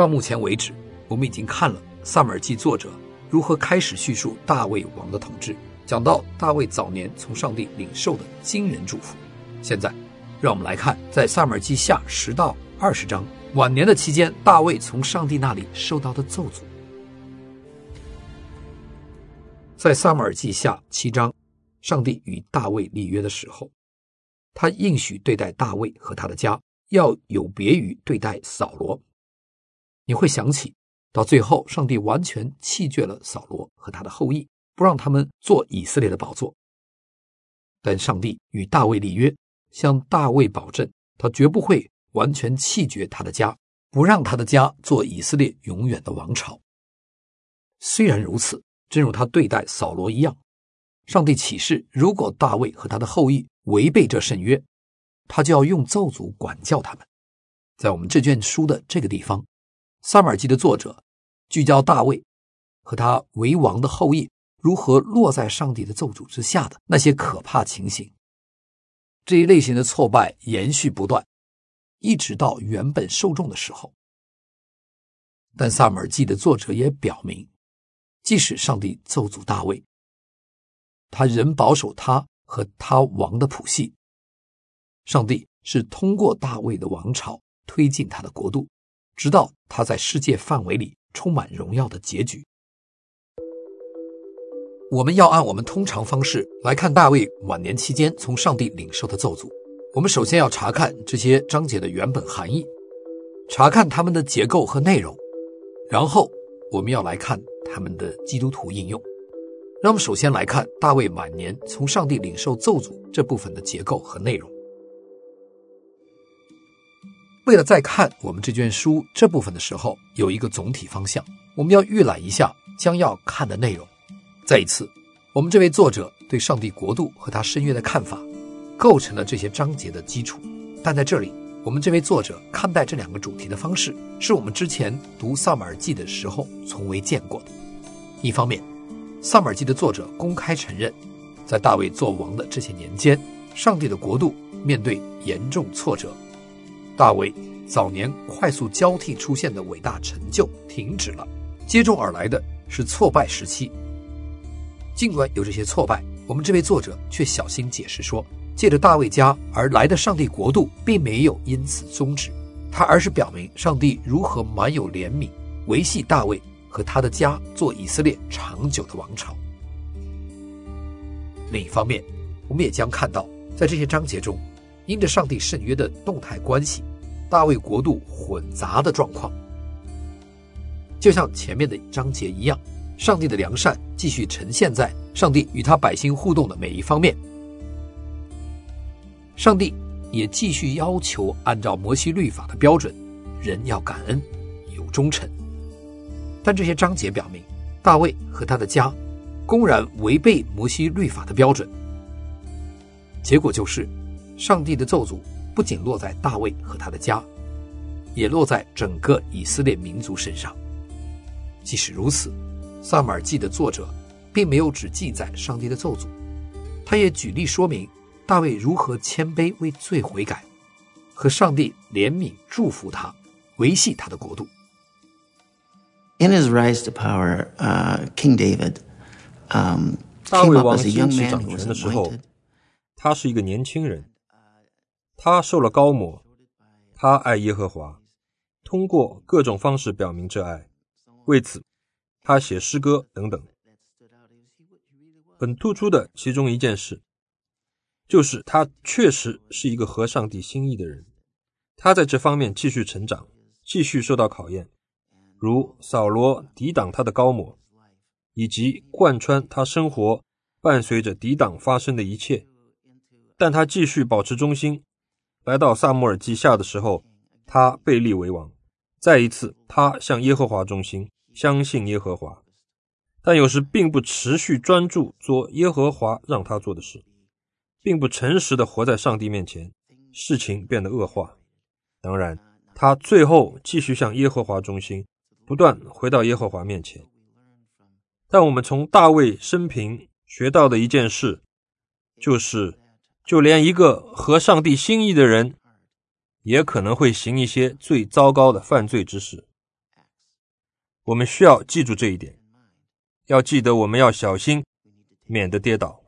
到目前为止，我们已经看了撒母耳记作者如何开始叙述大卫王的统治，讲到大卫早年从上帝领受的惊人祝福。现在让我们来看在撒母耳记下10到20章晚年的期间，大卫从上帝那里受到的咒诅。在撒母耳记下7章，上帝与大卫立约的时候，他应许对待大卫和他的家要有别于对待扫罗。你会想起到最后上帝完全弃绝了扫罗和他的后裔，不让他们做以色列的宝座。但上帝与大卫立约，向大卫保证他绝不会完全弃绝他的家，不让他的家做以色列永远的王朝。虽然如此，正如他对待扫罗一样，上帝启示如果大卫和他的后裔违背这圣约，他就要用咒诅管教他们。在我们这卷书的这个地方，撒母耳记的作者聚焦大卫和他为王的后裔如何落在上帝的咒诅之下的那些可怕情形。这一类型的挫败延续不断，一直到原本受众的时候。但撒母耳记的作者也表明，即使上帝咒诅大卫，他仍保守他和他王的谱系。上帝是通过大卫的王朝推进他的国度，直到他在世界范围里充满荣耀的结局。我们要按我们通常方式来看大卫晚年期间从上帝领受的咒诅。我们首先要查看这些章节的原本含义，查看它们的结构和内容，然后我们要来看他们的基督徒应用。让我们首先来看大卫晚年从上帝领受咒诅这部分的结构和内容。为了再看我们这卷书这部分的时候有一个总体方向，我们要预览一下将要看的内容。再一次，我们这位作者对上帝国度和他圣约的看法构成了这些章节的基础。但在这里，我们这位作者看待这两个主题的方式是我们之前读撒母耳记的时候从未见过的。一方面，撒母耳记的作者公开承认，在大卫做王的这些年间，上帝的国度面对严重挫折，大卫早年快速交替出现的伟大成就停止了，接踵而来的是挫败时期。尽管有这些挫败，我们这位作者却小心解释说，借着大卫家而来的上帝国度并没有因此终止，他而是表明上帝如何满有怜悯，维系大卫和他的家做以色列长久的王朝。另一方面，我们也将看到，在这些章节中，因着上帝圣约的动态关系，大卫国度混杂的状况。就像前面的章节一样，上帝的良善继续呈现在上帝与他百姓互动的每一方面。上帝也继续要求按照摩西律法的标准，人要感恩，有忠诚。但这些章节表明，大卫和他的家公然违背摩西律法的标准，结果就是上帝的咒诅不仅落在大卫和他的家，也落在整个以色列民族身上。即使如此，撒母耳记的作者并没有只记载上帝的咒诅，他也举例说明大卫如何谦卑为罪悔改，和上帝怜悯祝福他，维系他的国度。 In his rise to power, King David 大卫 came up 王 as a 兴 young 起 man 掌 who was 权的时候 anointed.， 他是一个年轻人，他受了膏抹，他爱耶和华，通过各种方式表明这爱，为此他写诗歌等等。很突出的其中一件事，就是他确实是一个合上帝心意的人，他在这方面继续成长，继续受到考验，如扫罗抵挡他的膏抹，以及贯穿他生活伴随着抵挡发生的一切。但他继续保持忠心，来到撒母耳记下的时候，他被立为王，再一次他向耶和华忠心，相信耶和华，但有时并不持续专注做耶和华让他做的事，并不诚实地活在上帝面前，事情变得恶化。当然他最后继续向耶和华忠心，不断回到耶和华面前。但我们从大卫生平学到的一件事，就是就连一个合上帝心意的人，也可能会行一些最糟糕的犯罪之事。 我们需要记住这一点，要记得我们要小心，免得跌倒。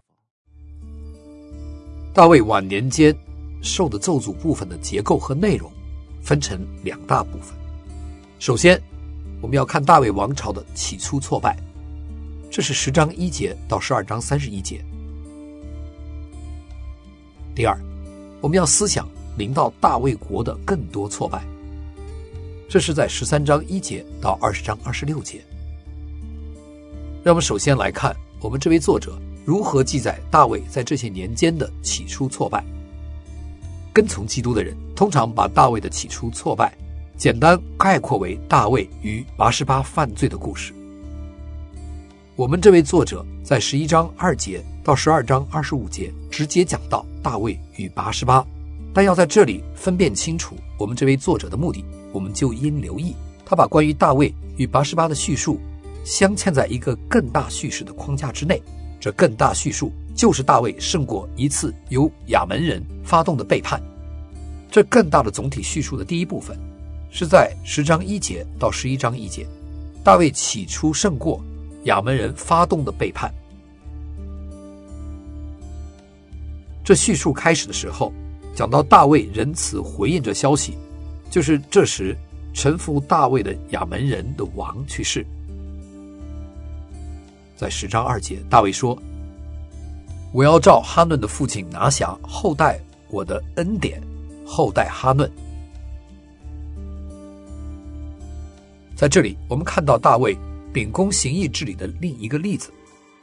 大卫晚年间受的咒诅部分的结构和内容分成2大部分。首先，我们要看大卫王朝的起初挫败，这是10章1节到12章31节。第二，我们要思想临到大卫国的更多挫败，这是在13章1节到20章26节。让我们首先来看我们这位作者如何记载大卫在这些年间的起初挫败。跟从基督的人通常把大卫的起初挫败简单概括为大卫与拔示巴犯罪的故事。我们这位作者在11章2节到12章25节直接讲到大卫与拔示巴，但要在这里分辨清楚我们这位作者的目的，我们就应留意他把关于大卫与拔示巴的叙述镶嵌在一个更大叙事的框架之内。这更大叙述就是大卫胜过一次由亚门人发动的背叛。这更大的总体叙述的第一部分是在10章1节到11章1节，大卫起初胜过亚门人发动的背叛。这叙述开始的时候讲到大卫仁慈回应这消息，就是这时臣服大卫的亚门人的王去世。在10章2节，大卫说，我要照哈嫩的父亲拿辖后代我的恩典，后代哈嫩。在这里我们看到大卫秉公行义治理的另一个例子。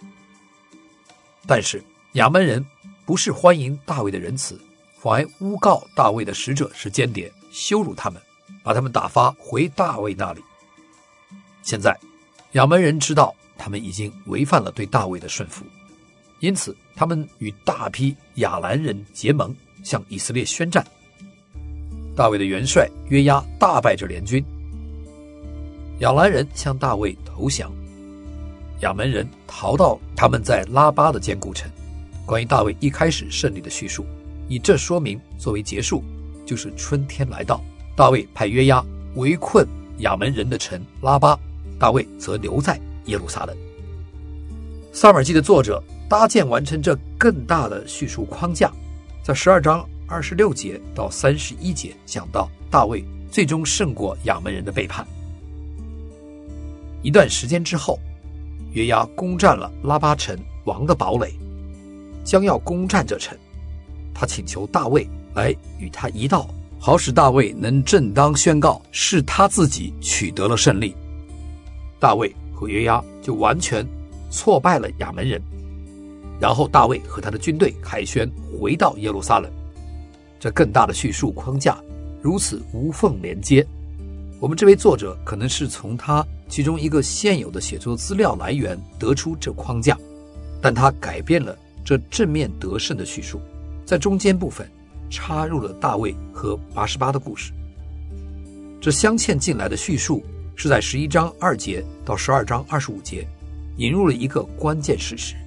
但是亚门人不是欢迎大卫的仁慈，反而诬告大卫的使者是间谍，羞辱他们，把他们打发回大卫那里。现在亚门人知道他们已经违反了对大卫的顺服，因此他们与大批亚兰人结盟，向以色列宣战。大卫的元帅约押大败这联军，亚兰人向大卫投降，亚门人逃到他们在拉巴的坚固城。关于大卫一开始胜利的叙述，以这说明作为结束，就是春天来到，大卫派约押围困亚门人的城拉巴，大卫则留在耶路撒冷。撒母耳记的作者搭建完成这更大的叙述框架，在12章26节到31节讲到大卫最终胜过亚门人的背叛。一段时间之后，约押攻占了拉巴城王的堡垒，将要攻占这城，他请求大卫来与他一道，好使大卫能正当宣告是他自己取得了胜利。大卫和约押就完全挫败了亚门人，然后大卫和他的军队凯旋回到耶路撒冷。这更大的叙述框架如此无缝连接，我们这位作者可能是从他其中一个现有的写作资料来源得出这框架，但他改变了这正面得胜的叙述，在中间部分插入了大卫和拔示巴的故事。这镶嵌进来的叙述是在11章2节到12章25节引入了一个关键事实，